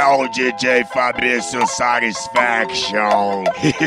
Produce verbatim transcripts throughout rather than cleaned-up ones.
É o D J Fabrício Satisfaction.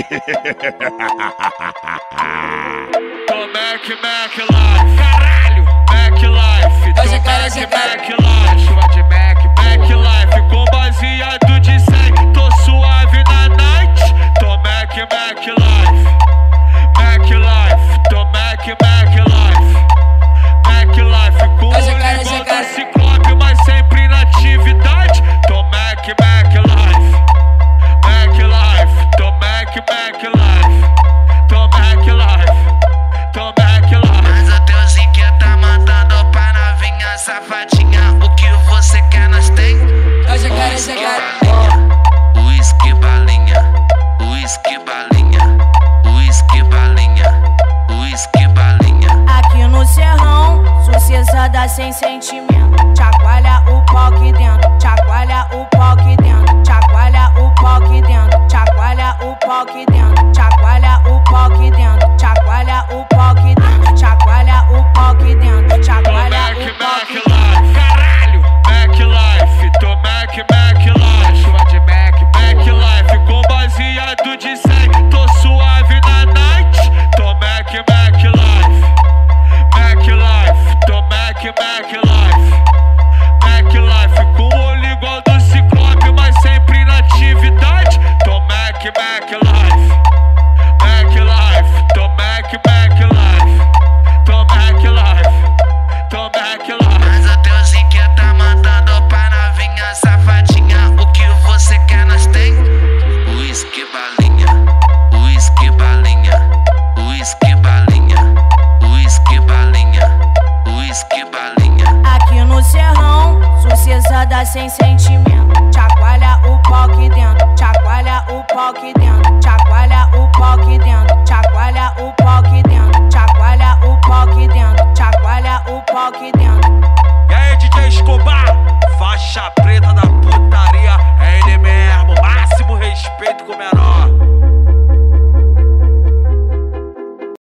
Tô Mac, Mac Life, caralho, Mac Life. Tô Hoje, cara, Mac, hoje, Mac Life. Chuva de Mac, Mac Life. Com baseado de cem, tô suave na night. Tô Mac, Mac Life, Mac Life. Tô Mac, Mac Life, Mac Life. Com Hoje, o cara, hoje, igual cara. da Ciclope, mas sempre na atividade. Tô Mac, Mac Life, Mac Life. Tô Mac, Mac Life, tô Mac Life, tô Mac Life. Mas o teu Zinque tá mandando pra novinha safadinha. O que você quer, nós tem? Hoje, cara, hoje, cara. Whisky balinha, whisky balinha, whisky balinha, whisky balinha. Aqui no serrão, sucessada sem sentimento. Chacoalha o pau aqui dentro, chacoalha o pau aqui dentro, chacoalha o pau aqui dentro, chacoalha o pau aqui dentro, chacoalha o pau aqui dentro, chacoalha o pau aqui dentro, chacoalha o pau aqui dentro, chacoalha Tô o Mac, pau Mac aqui dentro. Life, caralho, Mac Life. Tô Mac, Mac Life. Chuva de Mac, Mac Life. Com baseado de cem, tô suave na night. Tô Mac, Mac Life, Mac Life. Tô Mac, Mac Life, Mac Life. Com o olho igual do Ciclope, mas sempre na atividade. Tô Mac, Mac Life, Mac Life. Tô Mac, Mac Life, tô Mac Life, tô Mac Life. Mas o teu Zinque tá mandando pra novinha safadinha. O que você quer, nós tem? Whisky balinha, whisky balinha, whisky balinha, whisky balinha, whisky balinha. Aqui no serrão, sucessada sem sentimento. Chacoalha o pau aqui dentro, chacoalha o pau aqui dentro.